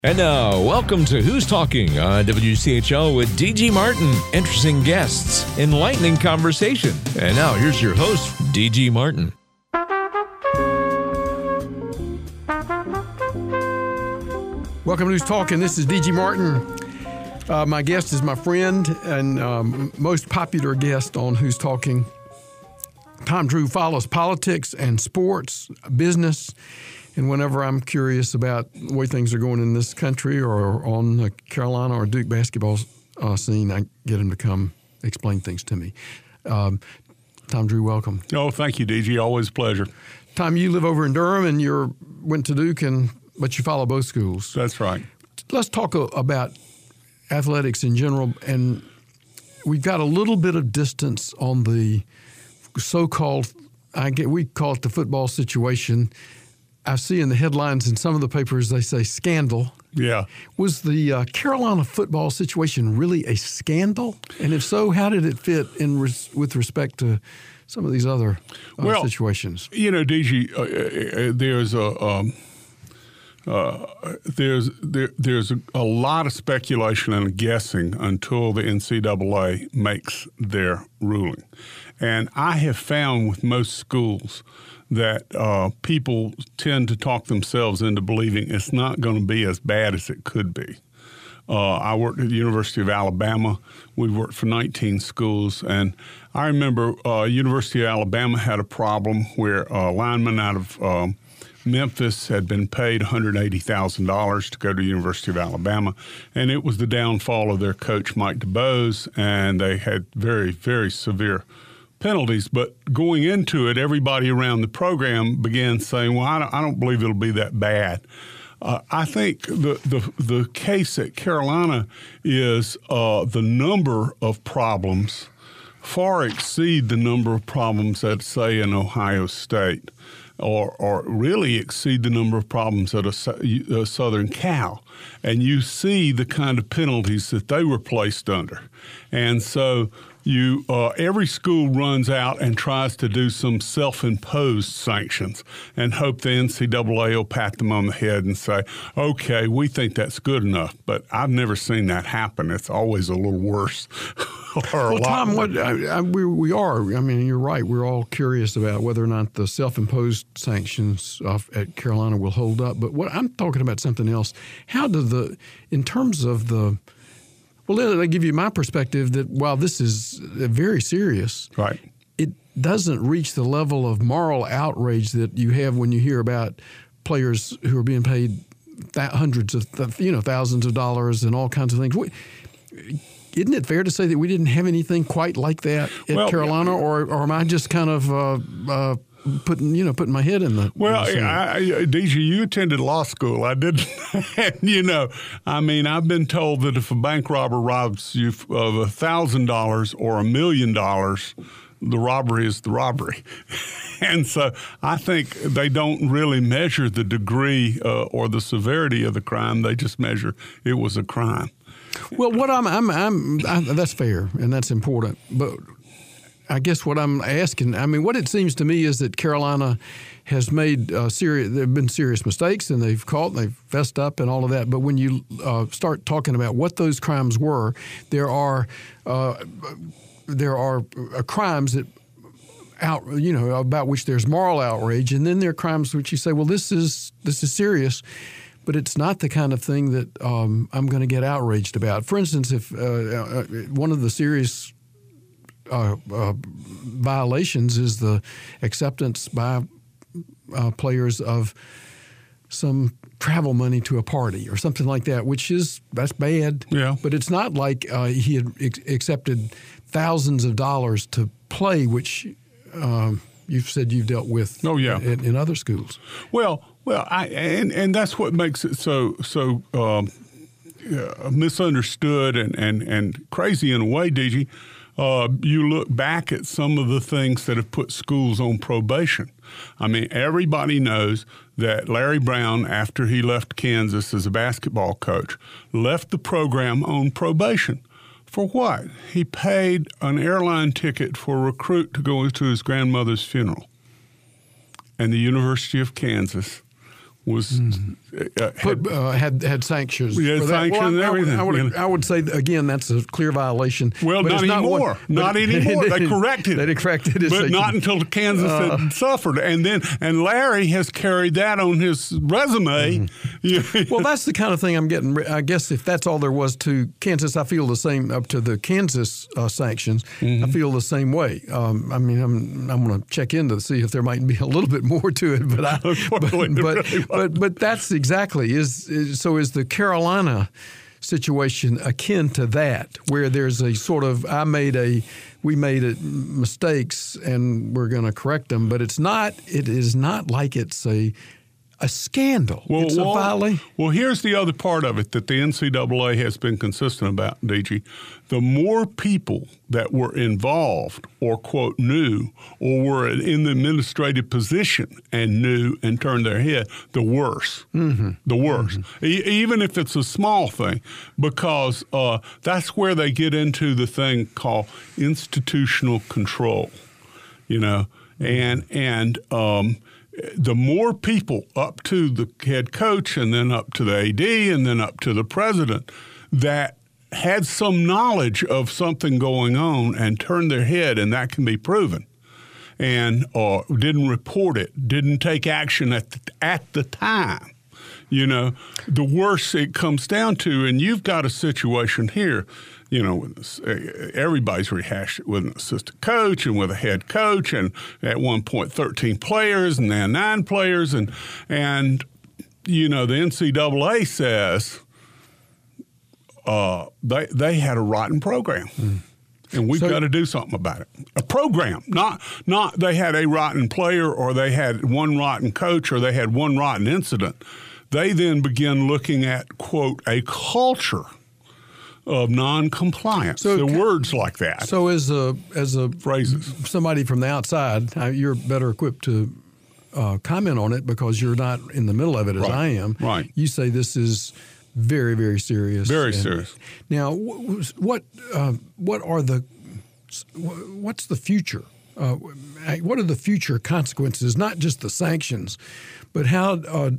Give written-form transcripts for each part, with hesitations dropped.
And now, welcome to Who's Talking on WCHL with DG Martin. Interesting guests, enlightening conversation. And now, here's your host, DG Martin. Welcome to Who's Talking. This is DG Martin. My guest is my friend and most popular guest on Who's Talking. Tom Drew follows politics and sports, business, and whenever I'm curious about the way things are going in this country or on the Carolina or Duke basketball scene, I get him to come explain things to me. Tom Drew, welcome. Oh, thank you, DG. Always a pleasure. Tom, you live over in Durham and you went to Duke, but you follow both schools. That's right. Let's talk about athletics in general, and we've got a little bit of distance on the so-called, we call it the football situation. I see in the headlines in some of the papers they say scandal. Yeah. Was the Carolina football situation really a scandal? And if so, how did it fit in with respect to some of these other situations? You know, DG, there's a lot of speculation and guessing until the NCAA makes their ruling. And I have found with most schools that people tend to talk themselves into believing it's not going to be as bad as it could be. I worked at the University of Alabama. We worked for 19 schools. And I remember University of Alabama had a problem where a lineman out of Memphis had been paid $180,000 to go to the University of Alabama, and it was the downfall of their coach, Mike DuBose, and they had very, very severe penalties. But going into it, everybody around the program began saying, well, I don't believe it'll be that bad. I think the case at Carolina is the number of problems far exceed the number of problems at, say, in Ohio State. Or really exceed the number of problems at a Southern Cal. And you see the kind of penalties that they were placed under. And so every school runs out and tries to do some self-imposed sanctions and hope the NCAA will pat them on the head and say, okay, we think that's good enough. But I've never seen that happen. It's always a little worse. Well, Tom, we are. I mean, you're right. We're all curious about whether or not the self-imposed sanctions at Carolina will hold up. But what I'm talking about something else. How do in terms of the, well, let me give you my perspective that while this is very serious, right, it doesn't reach the level of moral outrage that you have when you hear about players who are being paid hundreds of, thousands of dollars and all kinds of things. Isn't it fair to say that we didn't have anything quite like that at Carolina, or am I just kind of putting my head in the DG, you attended law school. I didn't. I've been told that if a bank robber robs you of $1,000 or $1 million, the robbery is the robbery. And so I think they don't really measure the degree or the severity of the crime. They just measure it was a crime. Well, what that's fair and that's important, but I guess what I'm asking, what it seems to me is that Carolina has made there have been serious mistakes and they've fessed up and all of that. But when you start talking about what those crimes were, there are crimes that about which there's moral outrage, and then there are crimes which you say, well, this is serious. But it's not the kind of thing that I'm going to get outraged about. For instance, if one of the serious violations is the acceptance by players of some travel money to a party or something like that, that's bad. Yeah. But it's not like he had accepted thousands of dollars to play, which you've said you've dealt with in other schools. Well, and that's what makes it so misunderstood and crazy in a way, DG. You look back at some of the things that have put schools on probation. Everybody knows that Larry Brown, after he left Kansas as a basketball coach, left the program on probation. For what? He paid an airline ticket for a recruit to go to his grandmother's funeral. And the University of Kansas was had sanctions. Yeah, for that. sanctions and everything. I would say again that's a clear violation. Well, but not anymore. Not anymore. They corrected it. They corrected it, but not until Kansas had suffered. And Larry has carried that on his resume. Well, that's the kind of thing I'm getting. I guess if that's all there was to Kansas, I feel the same up to the Kansas sanctions. I feel the same way. I mean, I'm going to check in to see if there might be a little bit more to it, but that's exactly is the Carolina situation akin to that, where there's a sort of we made mistakes and we're going to correct them, but it is not like it's a scandal. It's a violation. Well, here's the other part of it that the NCAA has been consistent about, DG. The more people that were involved or, quote, knew or were in the administrative position and knew and turned their head, the worse. The worse. Even if it's a small thing, because that's where they get into the thing called institutional control, and the more people up to the head coach and then up to the AD and then up to the president that had some knowledge of something going on and turned their head, and that can be proven, and didn't report it, didn't take action at the time, the worse it comes down to. And you've got a situation here, everybody's rehashed it with an assistant coach and with a head coach, and at one point 13 players and now 9 players. And the NCAA says they had a rotten program. And we've got to do something about it. A program, not they had a rotten player or they had one rotten coach or they had one rotten incident. They then begin looking at, quote, a culture of non-compliance. So words like that. So as a phrases, somebody from the outside, you're better equipped to comment on it because you're not in the middle of it as I am. Right. You say this is very, very serious. Very serious. Now, what's the future? What are the future consequences? Not just the sanctions, but how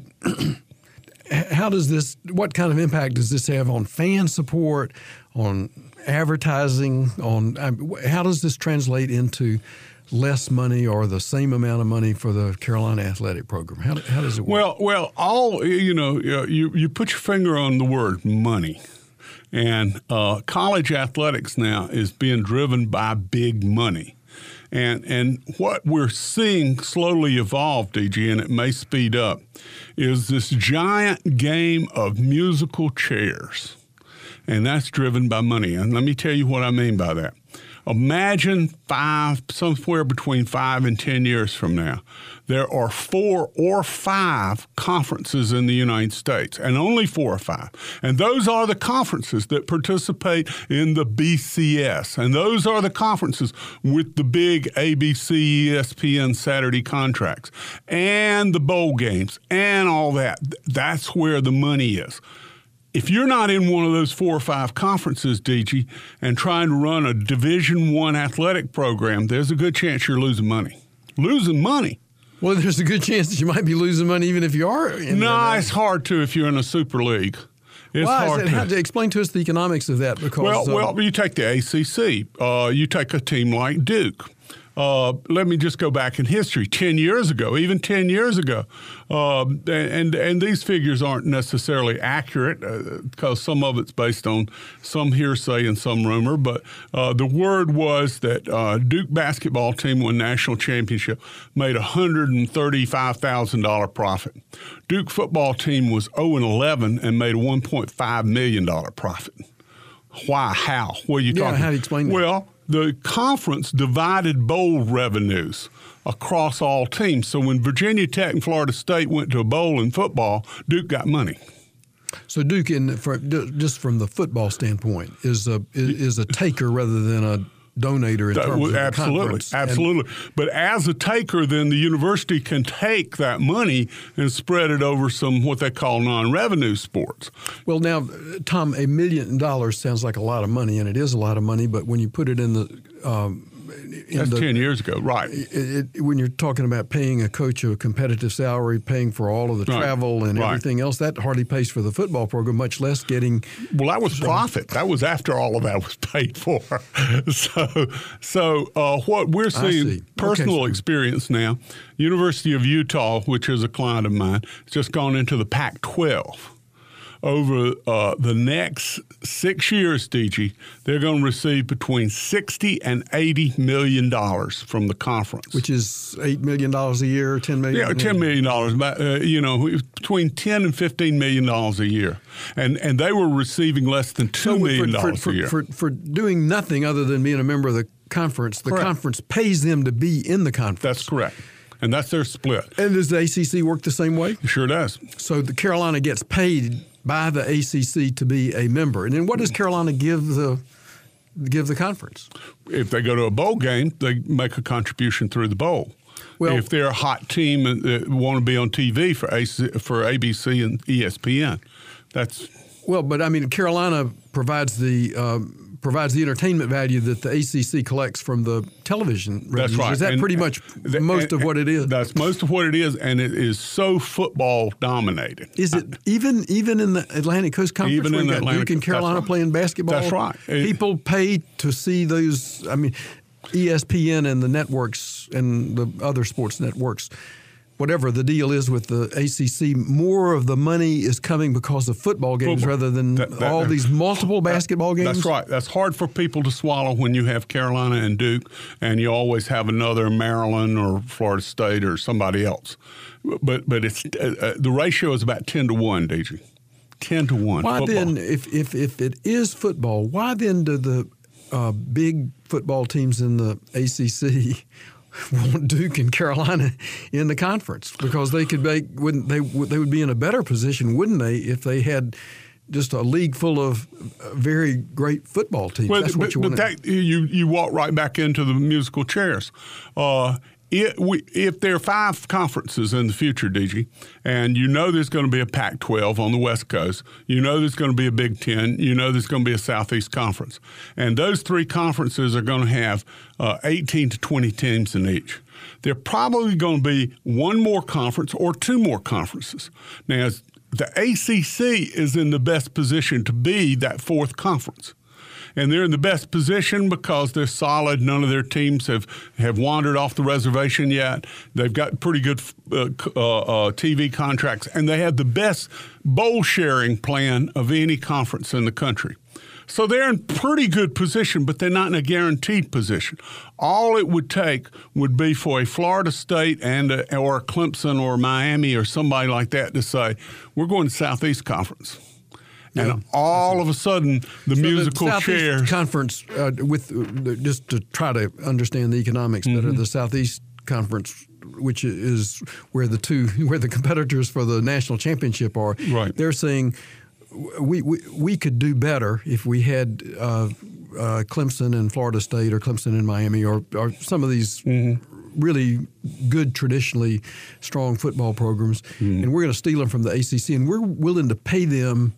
does this? What kind of impact does this have on fan support, on advertising? How does this translate into less money or the same amount of money for the Carolina athletic program? How does it work? Well, you put your finger on the word money, and college athletics now is being driven by big money. And what we're seeing slowly evolve, DG, and it may speed up, is this giant game of musical chairs. And that's driven by money. And let me tell you what I mean by that. Imagine somewhere between 5 and 10 years from now, there are 4 or 5 conferences in the United States, and only 4 or 5. And those are the conferences that participate in the BCS. And those are the conferences with the big ABC, ESPN Saturday contracts and the bowl games and all that. That's where the money is. If you're not in one of those 4 or 5 conferences, DG, and trying to run a Division I athletic program, there's a good chance you're losing money. Losing money. Well, there's a good chance that you might be losing money even if you are. It's hard to if you're in a super league. It's hard to explain to us the economics of that. Because well, you take the ACC. You take a team like Duke. Let me just go back in history, 10 years ago, even 10 years ago. And these figures aren't necessarily accurate because some of it's based on some hearsay and some rumor. But the word was that Duke basketball team won national championship, made $135,000 profit. Duke football team was 0-11 and made a $1.5 million profit. Why? How? What are you talking about? How do you explain that? Well, the conference divided bowl revenues across all teams. So when Virginia Tech and Florida State went to a bowl in football, Duke got money. So Duke, just from the football standpoint, is a taker rather than a donator in terms of the conference. Absolutely. But as a taker, then the university can take that money and spread it over some what they call non-revenue sports. Well, now, Tom, $1 million sounds like a lot of money, and it is a lot of money. But when you put it in the That's 10 years ago, right. When you're talking about paying a coach a competitive salary, paying for all of the travel and everything else, that hardly pays for the football program, much less getting... Well, that was profit. That was after all of that was paid for. So what we're seeing, personal experience now, University of Utah, which is a client of mine, has just gone into the Pac-12. Over the next 6 years, DG, they're going to receive between $60 and $80 million from the conference, which is $8 million a year, $10 million. Yeah, $10 million. Between $10 and $15 million a year, and they were receiving less than $2 million a year for doing nothing other than being a member of the conference. The conference pays them to be in the conference. That's correct. And that's their split. And does the ACC work the same way? It sure does. So the Carolina gets paid by the ACC to be a member. And then what does Carolina give the conference? If they go to a bowl game, they make a contribution through the bowl. Well, if they're a hot team and want to be on TV for ABC and ESPN, that's... Well, but I mean, Carolina provides the entertainment value that the ACC collects from the television revenues. That's right. Is that pretty much most of what it is? That's most of what it is, and it is so football dominated. Is it even in the Atlantic Coast Conference? Even in the Atlantic, Duke and Carolina playing basketball. That's right. People pay to see those. I mean, ESPN and the networks and the other sports networks. Whatever the deal is with the ACC, more of the money is coming because of football games rather than all these multiple basketball games. That's right. That's hard for people to swallow when you have Carolina and Duke, and you always have another Maryland or Florida State or somebody else. But it's the ratio is about 10 to 1, DG. 10 to 1. Why football. then, if it is football, why then do the big football teams in the ACC want Duke and Carolina in the conference? Because they could they would be in a better position, wouldn't they, if they had just a league full of very great football teams? Well, that's what you want. But you walk right back into the musical chairs. If there are 5 conferences in the future, DG, and you know there's going to be a Pac-12 on the West Coast, you know there's going to be a Big Ten, you know there's going to be a Southeast Conference, and those 3 conferences are going to have 18 to 20 teams in each. There are probably going to be 1 more conference or 2 more conferences. Now, the ACC is in the best position to be that 4th conference. And they're in the best position because they're solid. None of their teams have wandered off the reservation yet. They've got pretty good TV contracts, and they have the best bowl sharing plan of any conference in the country. So they're in pretty good position, but they're not in a guaranteed position. All it would take would be for a Florida State or a Clemson or Miami or somebody like that to say, we're going to Southeast Conference. And all of a sudden, the musical chairs. Conference, just to try to understand the economics better, the Southeast Conference, which is where the competitors for the national championship are. Right. They're saying we could do better if we had Clemson and Florida State or Clemson and Miami or some of these really good, traditionally strong football programs, and we're going to steal them from the ACC, and we're willing to pay them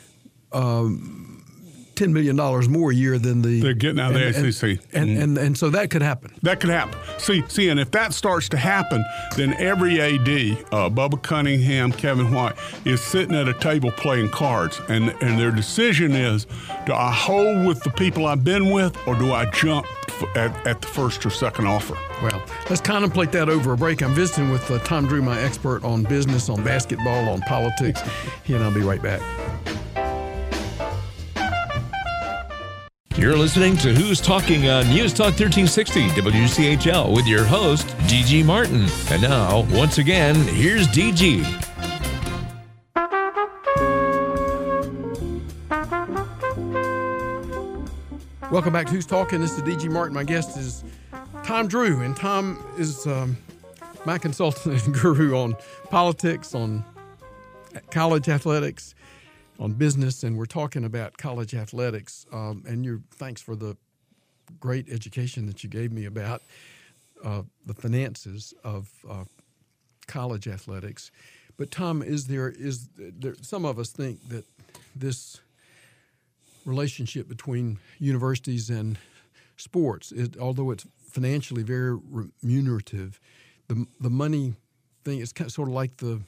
$10 million more a year than they're getting out of the ACC. And so that could happen. That could happen. See, and if that starts to happen, then every AD, Bubba Cunningham, Kevin White, is sitting at a table playing cards, and their decision is, do I hold with the people I've been with, or do I jump at the first or second offer? Well, let's contemplate that over a break. I'm visiting with Tom Drew, my expert on business, on basketball, on politics. He and I'll be right back. You're listening to Who's Talking on News Talk 1360 WCHL with your host, DG Martin. And now, once again, here's DG. Welcome back to Who's Talking. This is DG Martin. My guest is Tom Drew, and Tom is my consultant and guru on politics, on college athletics, on business, and we're talking about college athletics. And thanks for the great education that you gave me about the finances of college athletics. But Tom, is there some of us think that this relationship between universities and sports, although it's financially very remunerative. The money thing is kind of sort of like the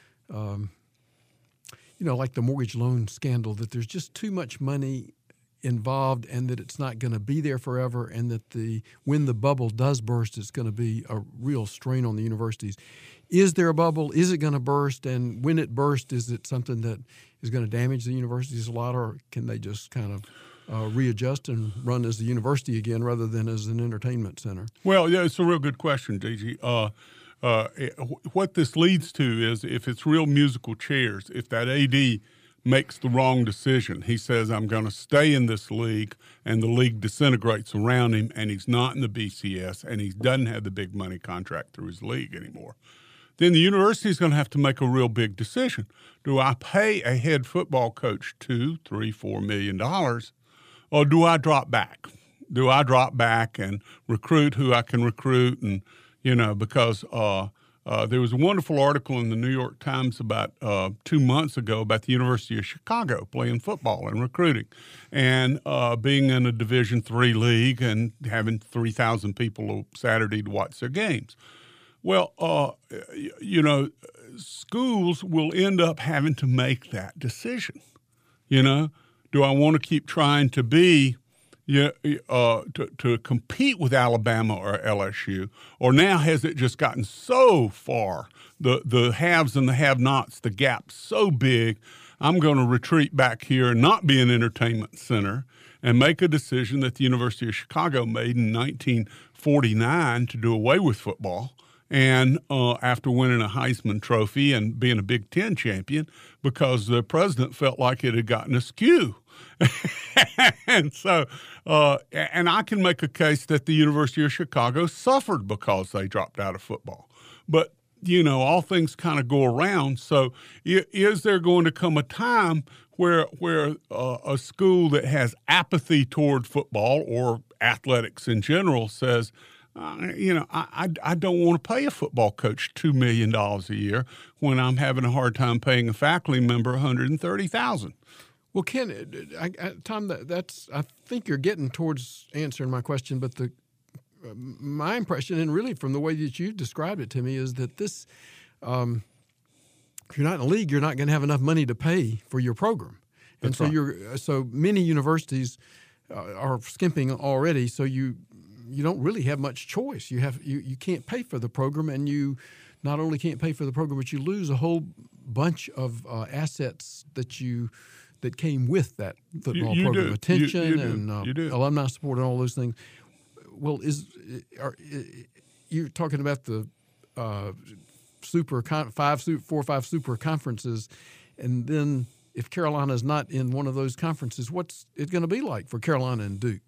like the mortgage loan scandal, that there's just too much money involved and that it's not going to be there forever, and that when the bubble does burst, it's going to be a real strain on the universities. Is there a bubble? Is it going to burst? And when it bursts, is it something that is going to damage the universities a lot, or can they just kind of readjust and run as a university again rather than as an entertainment center? Well, yeah, it's a real good question, DG. What this leads to is, if it's real musical chairs, if that AD makes the wrong decision, he says, I'm going to stay in this league, and the league disintegrates around him, and he's not in the BCS, and he doesn't have the big money contract through his league anymore, then the university is going to have to make a real big decision. Do I pay a head football coach $2, $3, $4 million, or do I drop back? Do I drop back and recruit who I can recruit? And, because there was a wonderful article in the New York Times about 2 months ago about the University of Chicago playing football and recruiting, and being in a Division III league and having 3,000 people Saturday to watch their games. Well, schools will end up having to make that decision. Do I want to keep trying to be to compete with Alabama or LSU, or now has it just gotten so far, the haves and the have-nots, the gap so big, I'm going to retreat back here and not be an entertainment center and make a decision that the University of Chicago made in 1949 to do away with football, and after winning a Heisman Trophy and being a Big Ten champion, because the president felt like it had gotten askew. And so, and I can make a case that the University of Chicago suffered because they dropped out of football. But, all things kind of go around. So is there going to come a time where a school that has apathy toward football or athletics in general says, I don't want to pay a football coach $2 million a year when I'm having a hard time paying a faculty member $130,000? Well, Ken, Tom, I think you're getting towards answering my question, but my impression, and really from the way that you've described it to me, is that this, if you're not in a league, you're not going to have enough money to pay for your program. And That's so right. So many universities are skimping already, so you don't really have much choice. You can't pay for the program, and you not only can't pay for the program, but you lose a whole bunch of assets that came with that football program, attention and alumni support and all those things. Well, you're talking about the 4 or 5 super conferences, and then if Carolina is not in one of those conferences, what's it going to be like for Carolina and Duke?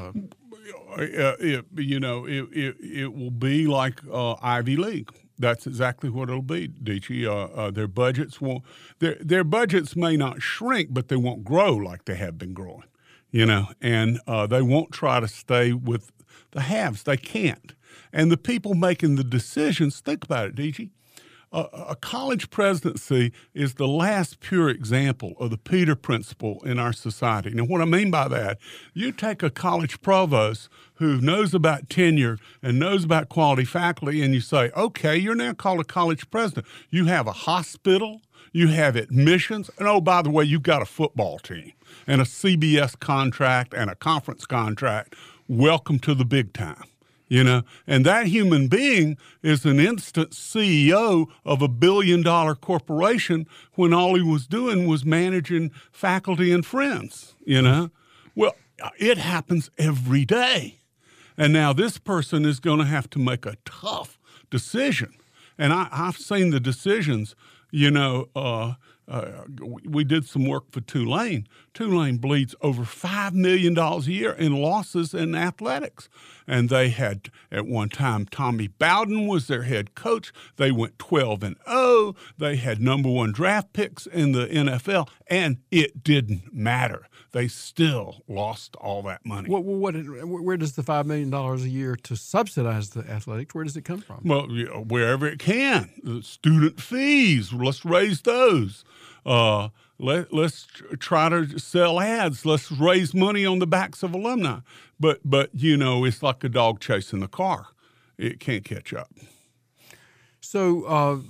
It will be like Ivy League. That's exactly what it'll be, DG. Their budgets won't. Their budgets may not shrink, but they won't grow like they have been growing. And they won't try to stay with the haves. They can't. And the people making the decisions, think about it, DG. A college presidency is the last pure example of the Peter Principle in our society. Now, what I mean by that, you take a college provost who knows about tenure and knows about quality faculty, and you say, okay, you're now called a college president. You have a hospital, you have admissions, and oh, by the way, you've got a football team and a CBS contract and a conference contract. Welcome to the big time. And that human being is an instant CEO of a $1 billion corporation when all he was doing was managing faculty and friends, Well, it happens every day. And now this person is going to have to make a tough decision. And I've seen the decisions, we did some work for Tulane. Tulane bleeds over $5 million a year in losses in athletics. And they had, at one time, Tommy Bowden was their head coach. They went 12-0. They had number 1 draft picks in the NFL, and it didn't matter. They still lost all that money. Where does the $5 million a year to subsidize the athletics, where does it come from? Well, wherever it can. The student fees, let's raise those. let's try to sell ads. Let's raise money on the backs of alumni. But it's like a dog chasing the car. It can't catch up. So,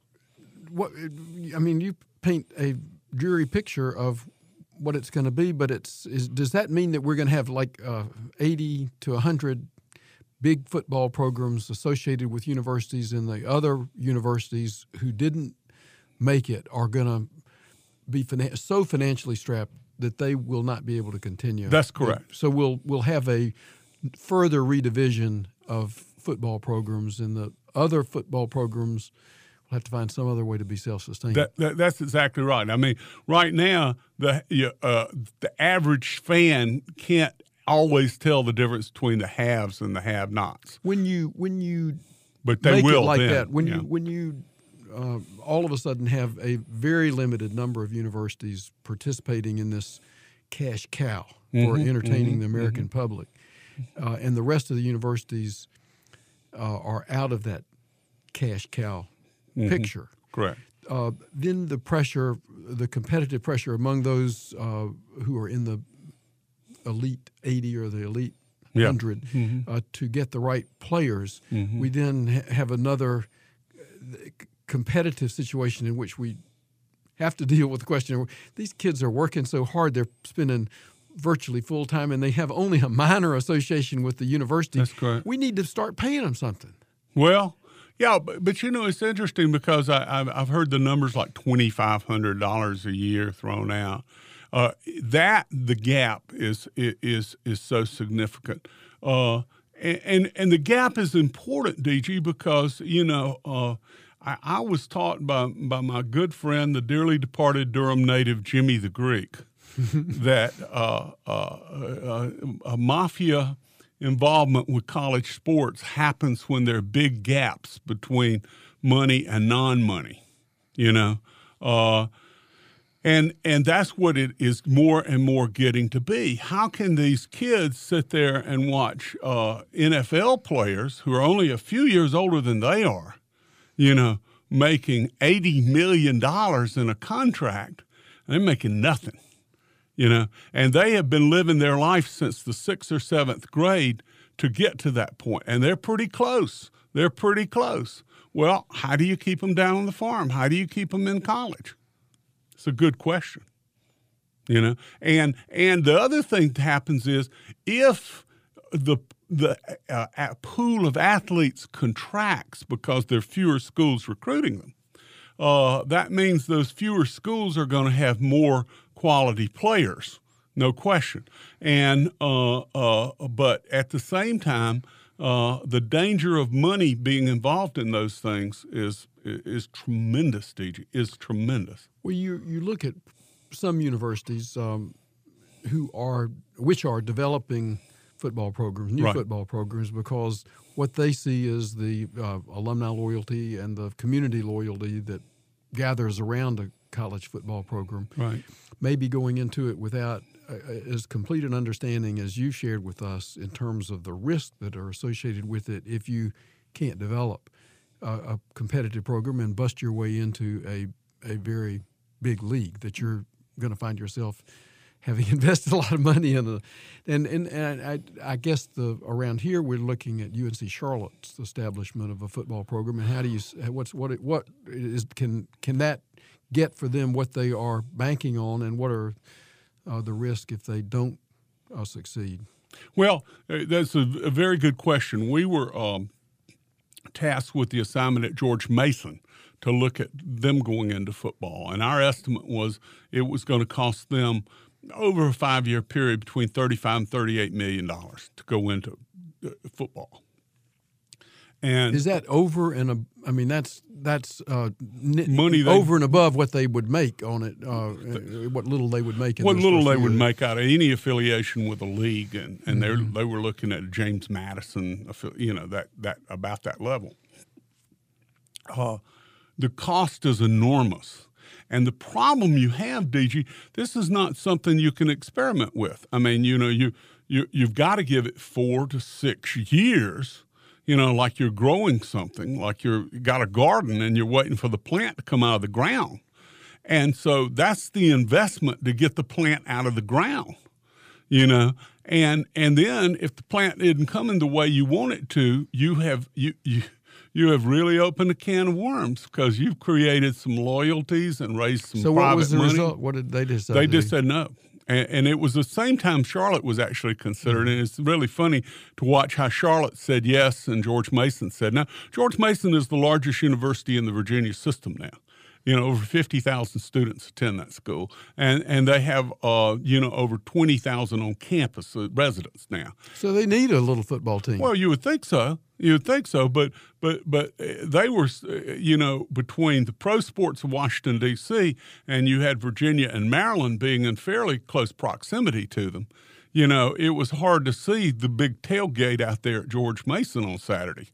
you paint a dreary picture of what it's going to be, but does that mean that we're going to have like 80 to 100 big football programs associated with universities, and the other universities who didn't make it are going to be so financially strapped that they will not be able to continue? That's correct. So we'll have a further redivision of football programs, and the other football programs will have to find some other way to be self-sustaining. That's exactly right. I mean, right now the average fan can't always tell the difference between the haves and the have-nots. When you but they make will it like then. that, when you all of a sudden have a very limited number of universities participating in this cash cow for entertaining the American public, and the rest of the universities are out of that cash cow picture. Correct. Then the competitive pressure among those who are in the elite 80 or the elite 100 to get the right players, we then have another competitive situation in which we have to deal with the question of these kids are working so hard, they're spending virtually full time, and they have only a minor association with the university. That's correct. We need to start paying them something. Well, yeah, but it's interesting because I've heard the numbers like $2,500 a year thrown out. The gap is so significant, and the gap is important, DG, because I was taught by my good friend, the dearly departed Durham native Jimmy the Greek, that a mafia involvement with college sports happens when there are big gaps between money and non-money, And that's what it is more and more getting to be. How can these kids sit there and watch NFL players who are only a few years older than they are, making $80 million in a contract, and they're making nothing, and they have been living their life since the 6th or 7th grade to get to that point, and they're pretty close. Well, how do you keep them down on the farm? How do you keep them in college? It's a good question, And the other thing that happens is if the pool of athletes contracts because there are fewer schools recruiting them, that means those fewer schools are going to have more quality players, no question. And but at the same time, the danger of money being involved in those things is tremendous, DG, is tremendous. Well, you look at some universities which are developing football programs, new football programs, because what they see is the alumni loyalty and the community loyalty that gathers around a college football program. Right. Maybe going into it without as complete an understanding as you shared with us in terms of the risks that are associated with it if you can't develop a competitive program and bust your way into a very big league that you're going to find yourself having invested a lot of money in. And I guess around here we're looking at UNC Charlotte's establishment of a football program, and how do you can that get for them what they are banking on, and what are the risks if they don't succeed? Well, that's a very good question. We were tasked with the assignment at George Mason to look at them going into football, and our estimate was it was going to cost them over a 5-year period between $35 and $38 million to go into football. And is that over and that's money over and above what they would make on it? What little they would make. What little they would make out of any affiliation with a league, and they were looking at James Madison, that about that level. The cost is enormous. And the problem you have, DG, this is not something you can experiment with. I mean, you've got to give it 4 to 6 years, like you're growing something, like you got a garden and you're waiting for the plant to come out of the ground. And so that's the investment to get the plant out of the ground, you know. And then if the plant isn't coming the way you want it to, you have really opened a can of worms because you've created some loyalties and raised some private money. So what was the result? What did they decide? They just said no. And it was the same time Charlotte was actually considered. And it's really funny to watch how Charlotte said yes and George Mason said no. George Mason is the largest university in the Virginia system now. You know, over 50,000 students attend that school. And they have, over 20,000 on campus residents now. So they need a little football team. Well, you would think so. But they were, between the pro sports of Washington, D.C., and you had Virginia and Maryland being in fairly close proximity to them. You know, it was hard to see the big tailgate out there at George Mason on Saturday.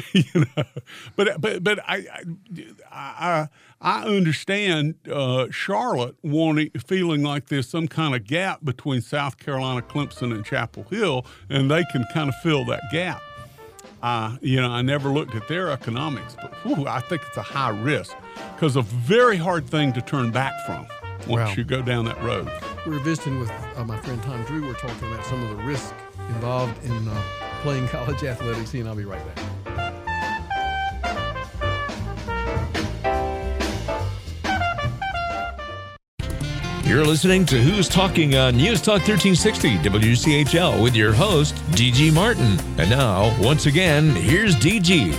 But I understand Charlotte feeling like there's some kind of gap between South Carolina, Clemson, and Chapel Hill, and they can kind of fill that gap. I never looked at their economics, but I think it's a high risk because a very hard thing to turn back from once you go down that road. We're visiting with my friend Tom Drew. We're talking about some of the risk involved in playing college athletics. He and I'll be right back. You're listening to Who's Talking on News Talk 1360 WCHL with your host, D.G. Martin. And now, once again, here's D.G.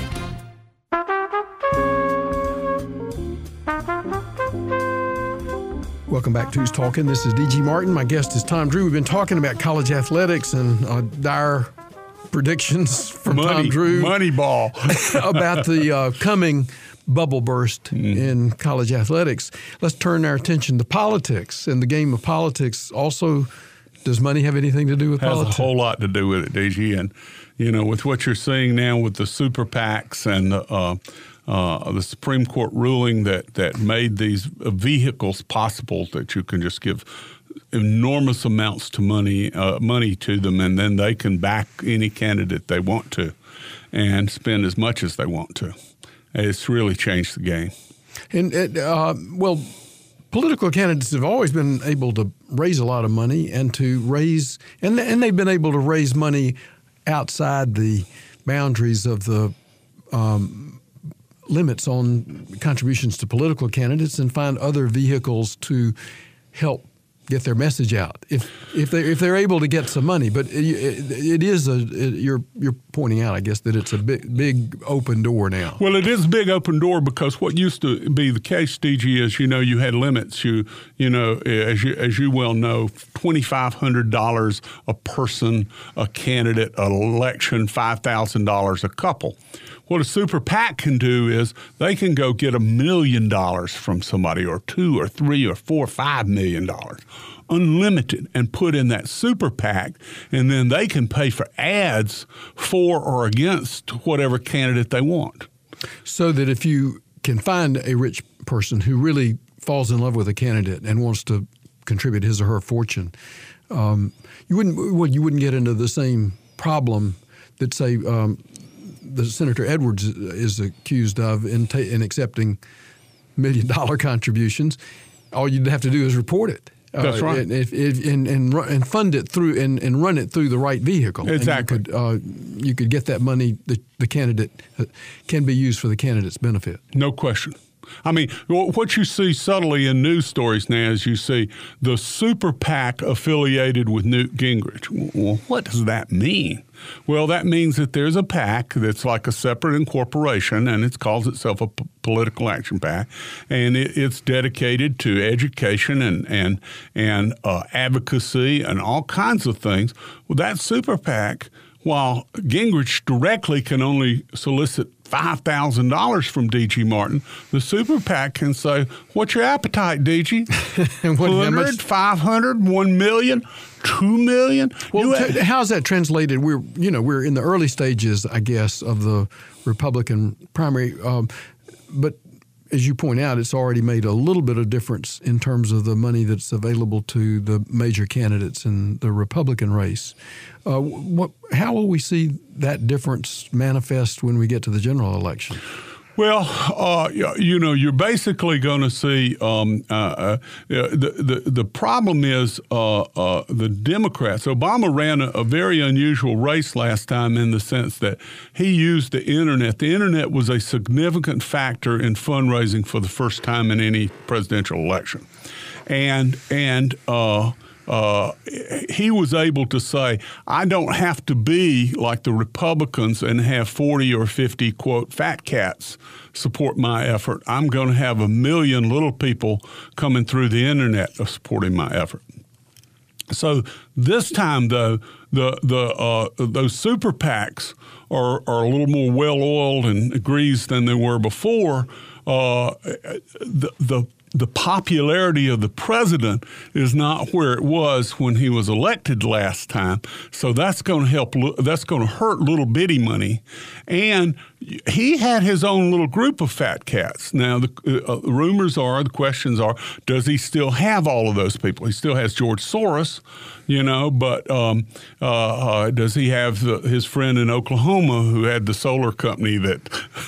Welcome back to Who's Talking. This is D.G. Martin. My guest is Tom Drew. We've been talking about college athletics and dire predictions from Tom Drew. Moneyball. about the coming bubble burst in college athletics. Let's turn our attention to politics. And the game of politics also, does money have anything to do with politics? Has a whole lot to do with it, DG. And, with what you're seeing now with the super PACs and the Supreme Court ruling that made these vehicles possible, that you can just give enormous amounts to money to them, and then they can back any candidate they want to and spend as much as they want to. It's really changed the game. And, political candidates have always been able to raise a lot of money and they've been able to raise money outside the boundaries of the limits on contributions to political candidates and find other vehicles to help get their message out if they're able to get some money. But it is you're pointing out, I guess, that it's a big open door now. Well, it is a big open door because what used to be the case, DG, is you had limits. As you well know, $2,500 a person, a candidate, an election, $5,000 a couple. What a super PAC can do is they can go get $1 million from somebody, or $2 or $3 or $4 or $5 million, unlimited, and put in that super PAC, and then they can pay for ads for or against whatever candidate they want. So that if you can find a rich person who really falls in love with a candidate and wants to contribute his or her fortune, you wouldn't get into the same problem that, say, the Senator Edwards is accused of in accepting $1 million contributions. All you'd have to do is report it. That's right. And fund it through and run it through the right vehicle. Exactly. And you could get that money. The candidate can be used for the candidate's benefit. No question. I mean, what you see subtly in news stories now is you see the super PAC affiliated with Newt Gingrich. Well, what does that mean? Well, that means that there's a PAC that's like a separate incorporation, and it calls itself a political action PAC, and it's dedicated to education and advocacy and all kinds of things. Well, that super PAC, while Gingrich directly can only solicit $5,000 from D.G. Martin, the super PAC can say, "What's your appetite, D.G.? 100, 500, 1 million, 2 million?" Well, how's that translated? We're in the early stages, I guess, of the Republican primary, but as you point out, it's already made a little bit of difference in terms of the money that's available to the major candidates in the Republican race. How will we see that difference manifest when we get to the general election? Well, you're basically going to see the problem is the Democrats. Obama ran a very unusual race last time in the sense that he used the internet. The internet was a significant factor in fundraising for the first time in any presidential election, and he was able to say, I don't have to be like the Republicans and have 40 or 50, quote, fat cats support my effort. I'm going to have 1 million little people coming through the internet supporting my effort. So this time, though, those super PACs are a little more well-oiled and greased than they were before. The popularity of the president is not where it was when he was elected last time. So that's going to hurt little bitty money. And he had his own little group of fat cats. Now, the questions are, does he still have all of those people? He still has George Soros, but does he have his friend in Oklahoma who had the solar company that,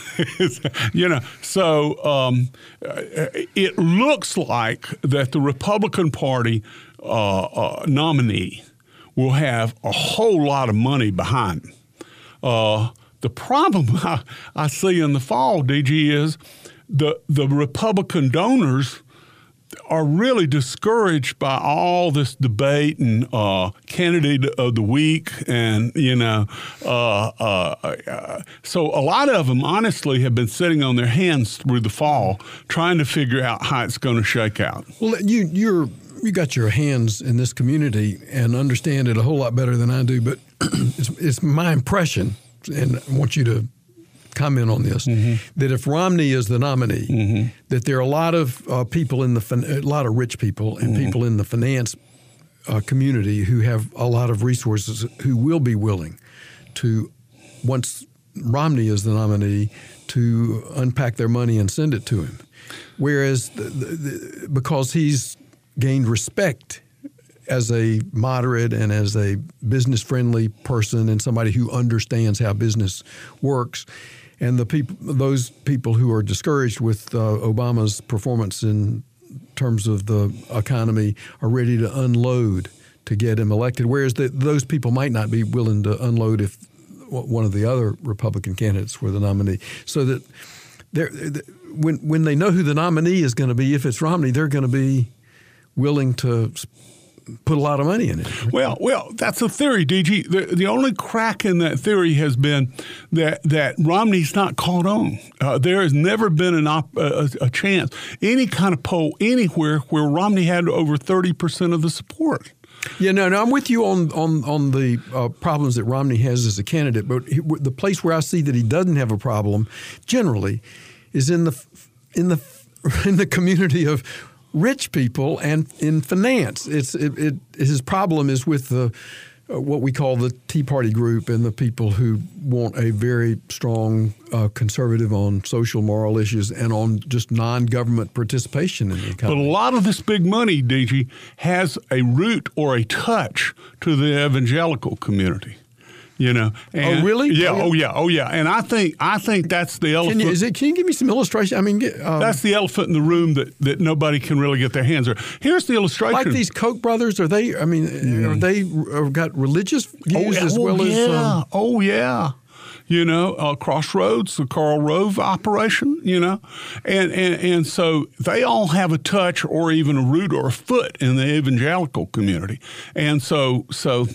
So it looks like that the Republican Party nominee will have a whole lot of money behind him. The problem I see in the fall, DG, is the Republican donors are really discouraged by all this debate and candidate of the week, and so a lot of them honestly have been sitting on their hands through the fall, trying to figure out how it's going to shake out. Well, you got your hands in this community and understand it a whole lot better than I do, but it's my impression, and I want you to comment on this, that if Romney is the nominee, that there are a lot of people a lot of rich people and people in the finance community who have a lot of resources who will be willing to, once Romney is the nominee, to unpack their money and send it to him. Whereas because he's gained respect as a moderate and as a business-friendly person and somebody who understands how business works, and those people who are discouraged with Obama's performance in terms of the economy are ready to unload to get him elected, whereas those people might not be willing to unload if one of the other Republican candidates were the nominee. So that when they know who the nominee is going to be, if it's Romney, they're going to be willing to put a lot of money in it. Well, that's a theory, DG. The only crack in that theory has been that Romney's not caught on. There has never been a chance, any kind of poll anywhere where Romney had over 30% of the support. Yeah, no, I'm with you on the problems that Romney has as a candidate, but the place where I see that he doesn't have a problem generally is in the community of rich people and in finance. His problem is with what we call the Tea Party group and the people who want a very strong conservative on social moral issues and on just non-government participation in the economy. But a lot of this big money, DG, has a root or a touch to the evangelical community. And, oh, really? Yeah. Oh, yeah. And I think that's the elephant. Can you give me some illustration? I mean, that's the elephant in the room that nobody can really get their hands around. Here's the illustration. Like these Koch brothers, are they? I mean, are they got religious views as well as? Oh yeah. Crossroads, the Karl Rove operation. And so they all have a touch or even a root or a foot in the evangelical community, and so.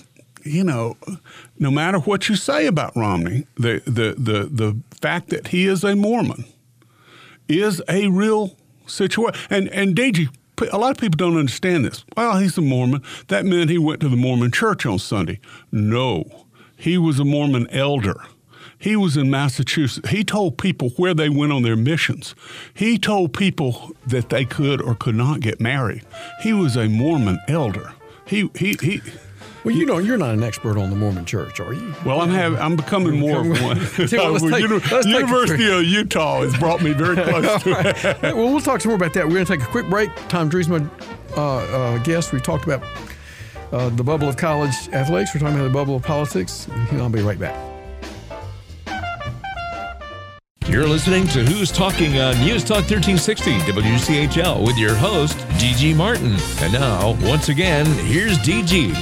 No matter what you say about Romney, the fact that he is a Mormon is a real situation. And DG, a lot of people don't understand this. Well, he's a Mormon. That meant he went to the Mormon church on Sunday. No, he was a Mormon elder. He was in Massachusetts. He told people where they went on their missions. He told people that they could or could not get married. He was a Mormon elder. Well, you're not an expert on the Mormon Church, are you? Well, I'm becoming more of one. University of Utah has brought me very close to it. Well, we'll talk some more about that. We're going to take a quick break. Tom Drew's my guest. We talked about the bubble of college athletics. We're talking about the bubble of politics. I'll be right back. You're listening to Who's Talking on News Talk 1360 WCHL with your host, DG Martin. And now, once again, here's DG.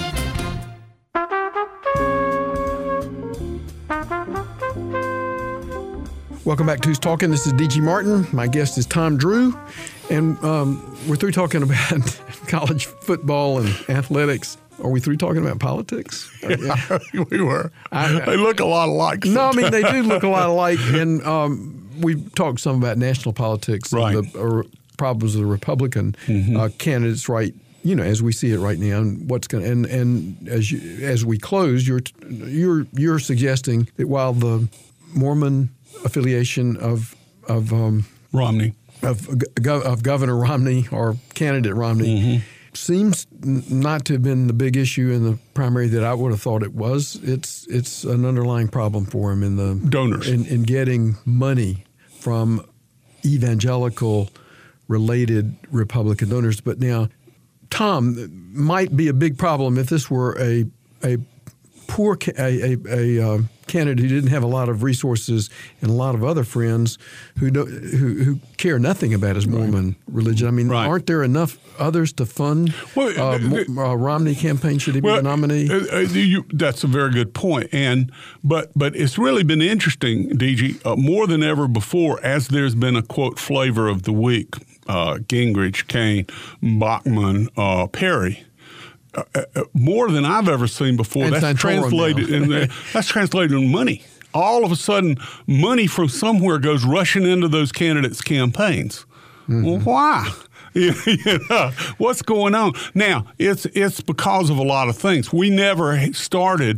Welcome back to Who's Talking. This is DG Martin. My guest is Tom Drew. And we're through talking about college football and athletics. Are we through talking about politics? Yeah, we were. They look a lot alike. No, I mean, they do look a lot alike. And we've talked some about national politics, right. And the problems of the Republican candidates, right? You know, as we see it right now, and what's going and as we close, you're suggesting that while the Mormon affiliation of Romney, of Governor Romney or candidate Romney seems not to have been the big issue in the primary that I would have thought it was. It's an underlying problem for him in the donors in getting money from evangelical related Republican donors. But now, Tom, might be a big problem if this were a poor candidate who didn't have a lot of resources and a lot of other friends who care nothing about his Mormon religion. I mean, aren't there enough others to fund Romney campaign? Should he be the nominee? That's a very good point. But it's really been interesting, DG, more than ever before, as there's been a quote flavor of the week. Gingrich, Kaine, Bachmann, Perry. More than I've ever seen before. And that's translated in money. All of a sudden, money from somewhere goes rushing into those candidates' campaigns. Well, why? What's going on? Now, it's because of a lot of things. We never started,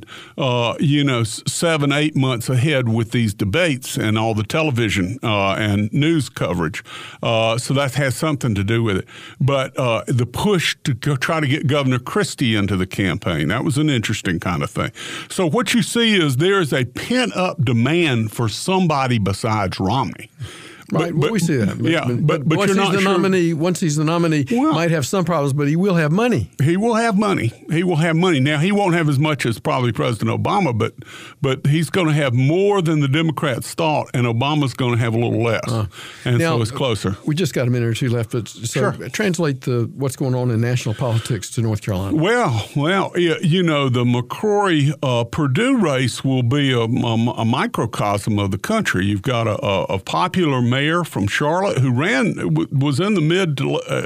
7-8 months ahead with these debates and all the television and news coverage. So that has something to do with it. But the push to try to get Governor Christie into the campaign, that was an interesting kind of thing. So what you see is there is a pent-up demand for somebody besides Romney. Right, well, we see that. But once you're not he's the sure. nominee, once he's the nominee, might have some problems, but he will have money. He will have money. Now, he won't have as much as probably President Obama, but he's going to have more than the Democrats thought, and Obama's going to have a little less. So it's closer. We just got a minute or two left, but translate what's going on in national politics to North Carolina. Well, the McCrory-Purdue race will be a microcosm of the country. You've got a popular mayor from Charlotte who was in the mid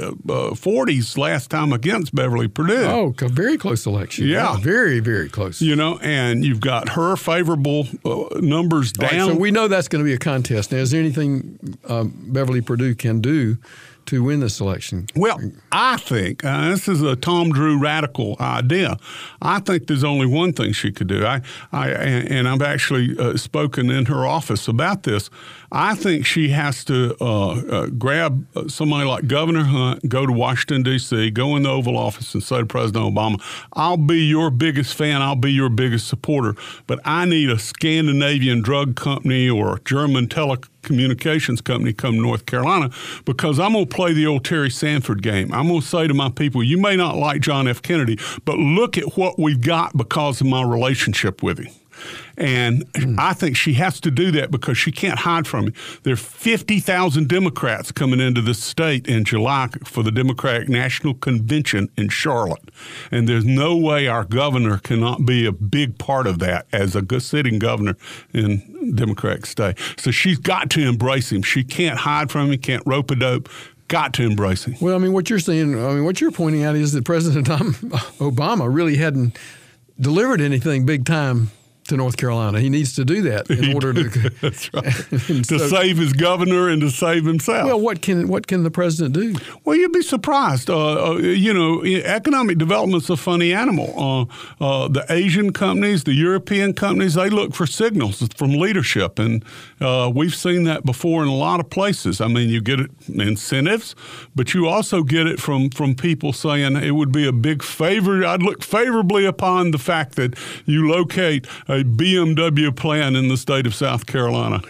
40s last time against Beverly Perdue. Oh, a very close election. Yeah. Very, very close. And you've got her favorable numbers down. Right, so we know that's going to be a contest. Now, is there anything Beverly Perdue can do to win this election? Well, I think, this is a Tom Drew radical idea, I think there's only one thing she could do. I've actually spoken in her office about this. I think she has to grab somebody like Governor Hunt, go to Washington, D.C., go in the Oval Office and say to President Obama, I'll be your biggest fan, I'll be your biggest supporter, but I need a Scandinavian drug company or a German telecommunications company come to North Carolina because I'm going to play the old Terry Sanford game. I'm going to say to my people, you may not like John F. Kennedy, but look at what we've got because of my relationship with him. And I think she has to do that because she can't hide from it. There are 50,000 Democrats coming into the state in July for the Democratic National Convention in Charlotte. And there's no way our governor cannot be a big part of that as a good sitting governor in Democratic state. So she's got to embrace him. She can't hide from him, can't rope-a-dope. Got to embrace him. Well, what you're pointing out is that President Obama really hadn't delivered anything big time to North Carolina. He needs to do that in order to that's right. to save his governor and to save himself. Well, what can the president do? Well, you'd be surprised. Economic development's a funny animal. The Asian companies, the European companies, they look for signals from leadership, and we've seen that before in a lot of places. I mean, you get it incentives, but you also get it from people saying it would be a big favor. I'd look favorably upon the fact that you locate a BMW plant in the state of South Carolina.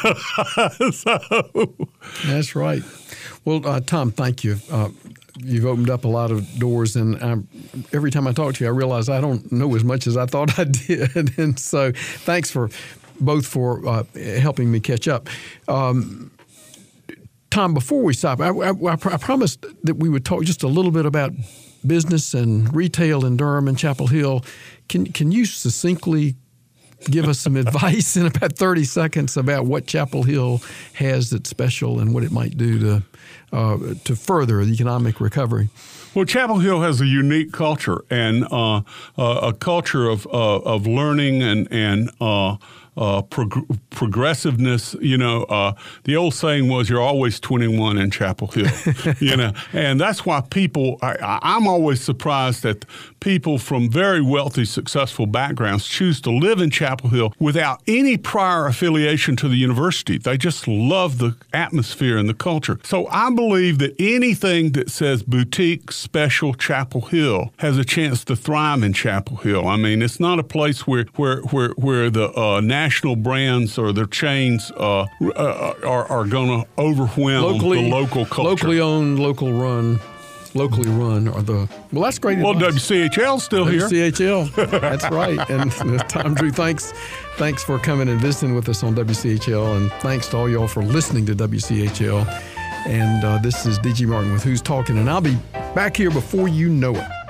So. That's right. Well, Tom, thank you. You've opened up a lot of doors, and every time I talk to you, I realize I don't know as much as I thought I did. And so thanks for both for helping me catch up. Tom, before we stop, I promised that we would talk just a little bit about business and retail in Durham and Chapel Hill. Can you succinctly give us some advice in about 30 seconds about what Chapel Hill has that's special and what it might do to further the economic recovery? Well, Chapel Hill has a unique culture and a culture of learning and progressiveness. You know, the old saying was, "You're always 21 in Chapel Hill." You know, and that's why people. I'm always surprised that people from very wealthy, successful backgrounds choose to live in Chapel Hill without any prior affiliation to the university. They just love the atmosphere and the culture. So I believe that anything that says boutique, special Chapel Hill has a chance to thrive in Chapel Hill. I mean, it's not a place where the national brands or their chains are going to overwhelm the local culture. Locally owned, locally run are the, well, that's great advice. Well, WCHL's still here. WCHL, that's right. And Tom Drew, thanks for coming and visiting with us on WCHL, and thanks to all y'all for listening to WCHL. And this is D.G. Martin with Who's Talking, and I'll be back here before you know it.